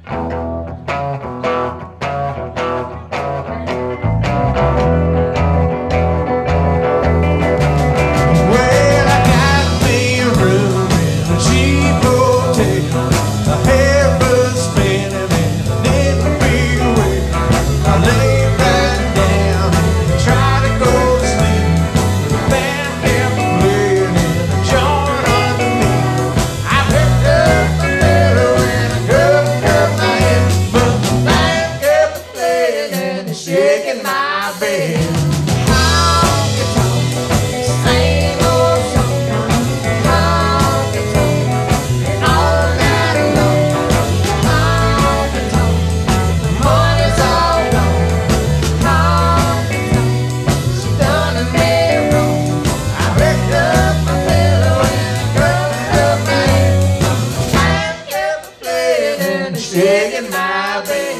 Shaking my bed. Honky tonk, same old song. Honky tonk, all night long. Honky tonk, the money's all gone. Honky tonk, she done me wrong. I picked up my pillow and covered up my head. I kept playing and shaking my bed.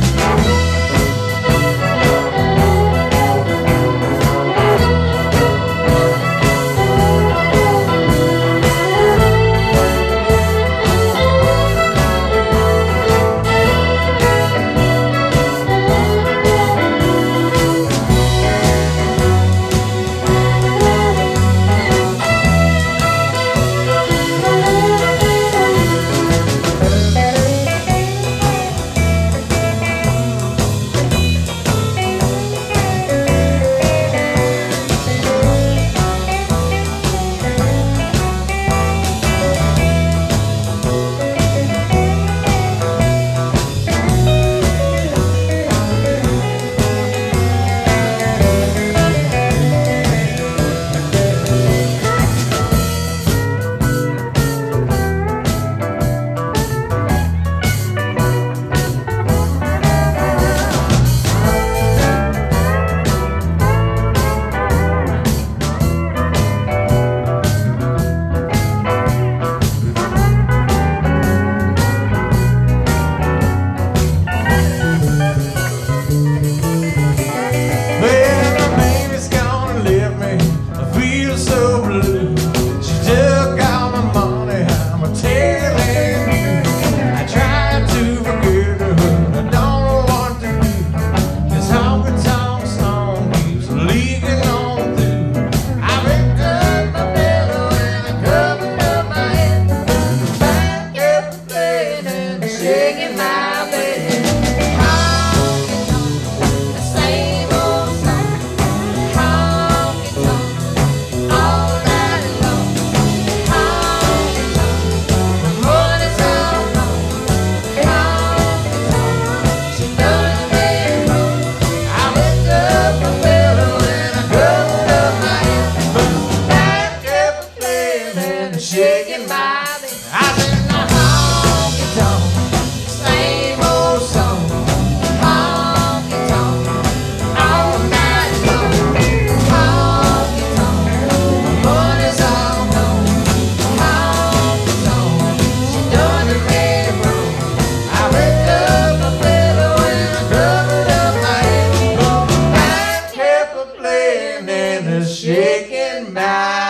Shaking my bed. Honky tonk, the same old song. Honky tonk, all night long. Honky tonk, the money's all gone. Honky tonk, she done me wrong. I picked up my pillow and I covered up my head, but I kept playing and shaking my bed. I said, honky tonk, same old song. Honky tonk, all night long. Honky tonk, my money's all gone. Honky tonk, she done me wrong. I picked up my pillow and I covered up my head, but I kept playing and shaking my